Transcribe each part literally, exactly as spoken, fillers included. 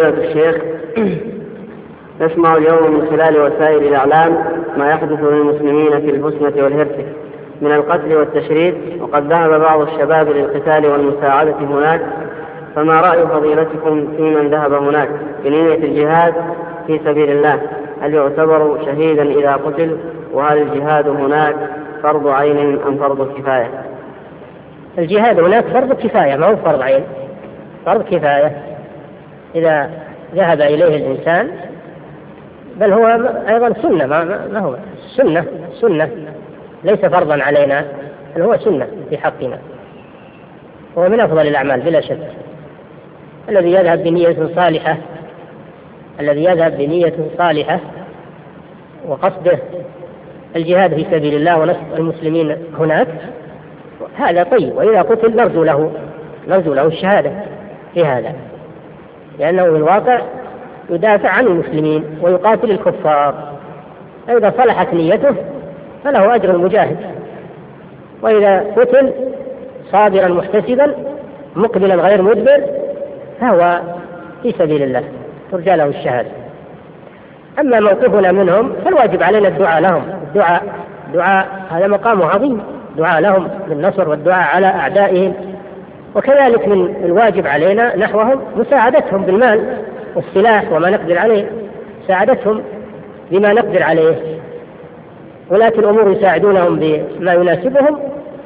فضيلة الشيخ، نسمع اليوم من خلال وسائل الإعلام ما يحدث للمسلمين في البوسنة والهرسك من القتل والتشريد، وقد ذهب بعض الشباب للقتال والمساعدة هناك، فما رأي فضيلتكم في من ذهب هناك بنية الجهاد في سبيل الله؟ هل يعتبر شهيدا إذا قتل؟ وهل الجهاد هناك فرض عين أم فرض كفاية؟ الجهاد هناك فرض كفاية، ما هو فرض عين، فرض كفاية إذا ذهب إليه الإنسان، بل هو أيضا سنة، ما هو سنة سنة ليس فرضا علينا، بل هو سنة في حقنا، هو من أفضل الأعمال بلا شك. الذي يذهب بنية صالحة الذي يذهب بنية صالحة وقصده الجهاد في سبيل الله ونصر المسلمين هناك، هذا طيب. وإذا قتل نرجو له نرجو له الشهادة في هذا، لأنه في الواقع يدافع عن المسلمين ويقاتل الكفار، فإذا صلحت نيته فله أجر المجاهد. وإذا قتل صابرا محتسبا مقبلا غير مدبر فهو في سبيل الله، ترجى له الشهادة. أما موقفنا منهم فالواجب علينا الدعاء لهم، الدعاء دعاء هذا مقام عظيم، دعاء لهم بالنصر والدعاء على أعدائهم. وكذلك من الواجب علينا نحوهم مساعدتهم بالمال والسلاح وما نقدر عليه، مساعدتهم بما نقدر عليه، ولاة الأمور يساعدونهم بما يناسبهم،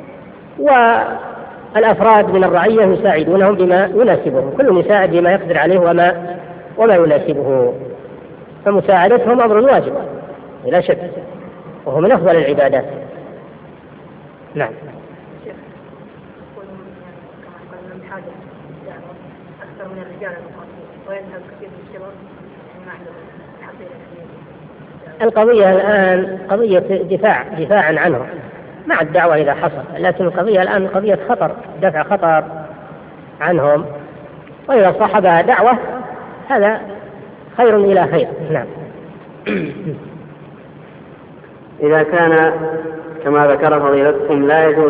والأفراد من الرعية يساعدونهم بما يناسبهم، كل يساعد بما يقدر عليه وما وما يناسبه، فمساعدتهم أمر واجب بلا شك، وهو من أفضل العبادات. نعم. أكثر من الرجال ويذهب كثير من الشباب ما عندهم حقيقة. القضية الآن قضية دفاع دفاعا عنهم مع الدعوة إذا حصل، لكن القضية الآن قضية خطر، دفع خطر عنهم، وإذا صاحبها دعوة هذا خير إلى خير. نعم. إذا كان كما ذكر فضيلتكم لا يجوز